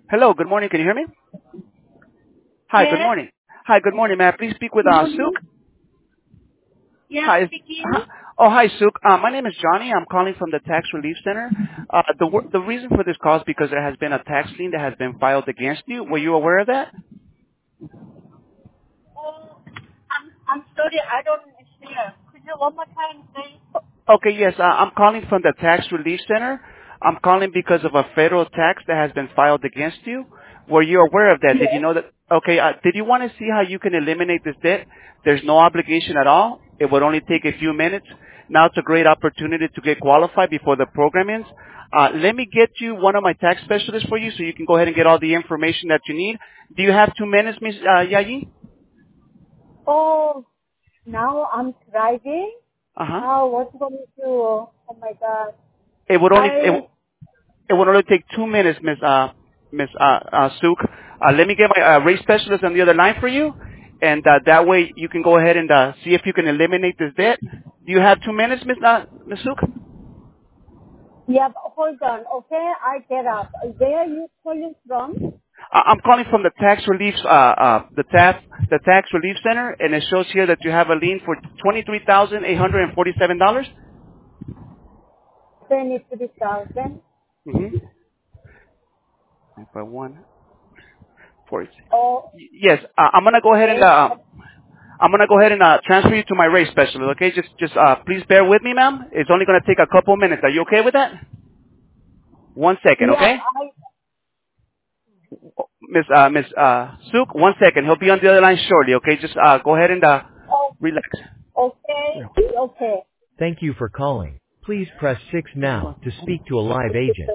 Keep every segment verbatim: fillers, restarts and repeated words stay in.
Hello, good morning. Can you hear me? Hi, good Yes. morning. Hi, good morning. May I please speak with Good uh, morning. Suk? Yes, Hi. is- speaking. uh, Oh, hi, Suk. Uh, my name is Johnny. I'm calling from the Tax Relief Center. Uh, the wor- the reason for this call is because there has been a tax lien that has been filed against you. Were you aware of that? Oh, I'm I'm sorry, I don't hear. Could you one more time say? Okay, yes. Uh, I'm calling from the Tax Relief Center. I'm calling because of a federal tax that has been filed against you. Were you aware of that? Did you Yes. know that? Okay. Uh, did you want to see how you can eliminate this debt? There's no obligation at all. It would only take a few minutes. Now it's a great opportunity to get qualified before the program ends. Uh, let me get you one of my tax specialists for you so you can go ahead and get all the information that you need. Do you have two minutes, Miss uh, Yayi? Oh, now I'm driving. Uh-huh. Oh, what's going to do? Oh my God. It would only, it, I It would only take two minutes, Miss uh, Miss uh, uh, Suk. Uh, let me get my uh, rate specialist on the other line for you, and uh, that way you can go ahead and uh, see if you can eliminate this debt. Do you have two minutes, Miss uh, Miss Suk? yeah. But hold on. Okay, I get up. Where are you calling from? Uh, I'm calling from the tax relief, uh, uh, the tax the tax relief center, and it shows here that you have a lien for twenty three thousand eight hundred and forty seven dollars. Twenty-three thousand. Mm-hmm. By one forty. Oh, Yes, uh, I'm gonna go ahead and eight. uh, I'm gonna go ahead and uh, transfer you to my rate specialist. Okay, just just uh, please bear with me, ma'am. It's only gonna take a couple minutes. Are you okay with that? One second, Yeah. okay? I Miss uh, Miss uh, Suk, one second. He'll be on the other line shortly. Okay, just uh, go ahead and uh, oh. relax. Okay. Okay. Thank you for calling. Please press six now to speak to a live agent.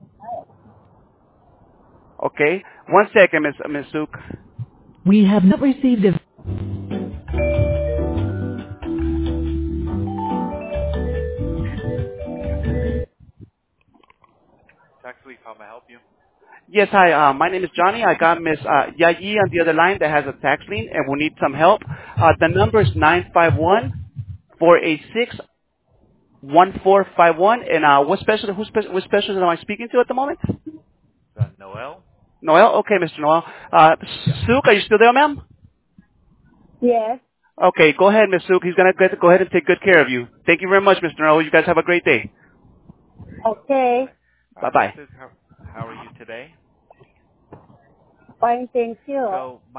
Okay, one second, Miss Miss Suk. We have not received a... Yes, hi. Uh, my name is Johnny. I got Miss uh, Yayi on the other line that has a tax lien and will need some help. Uh, the number is nine five one four eight six one four five one. And uh, what special? Who spe- what specialist am I speaking to at the moment? Noel. Okay, Mister Noel. Uh, Suk, are you still there, ma'am? Yes. Okay, go ahead, Miss Suk. He's gonna get, go ahead and take good care of you. Thank you very much, Mister Noel. You guys have a great day. Okay. Bye bye. Fine. Thank you.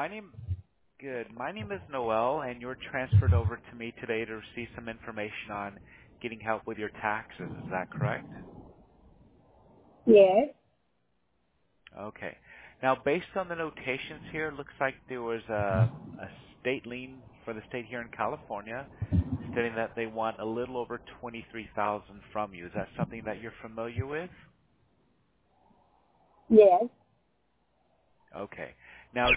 Yes. Yes.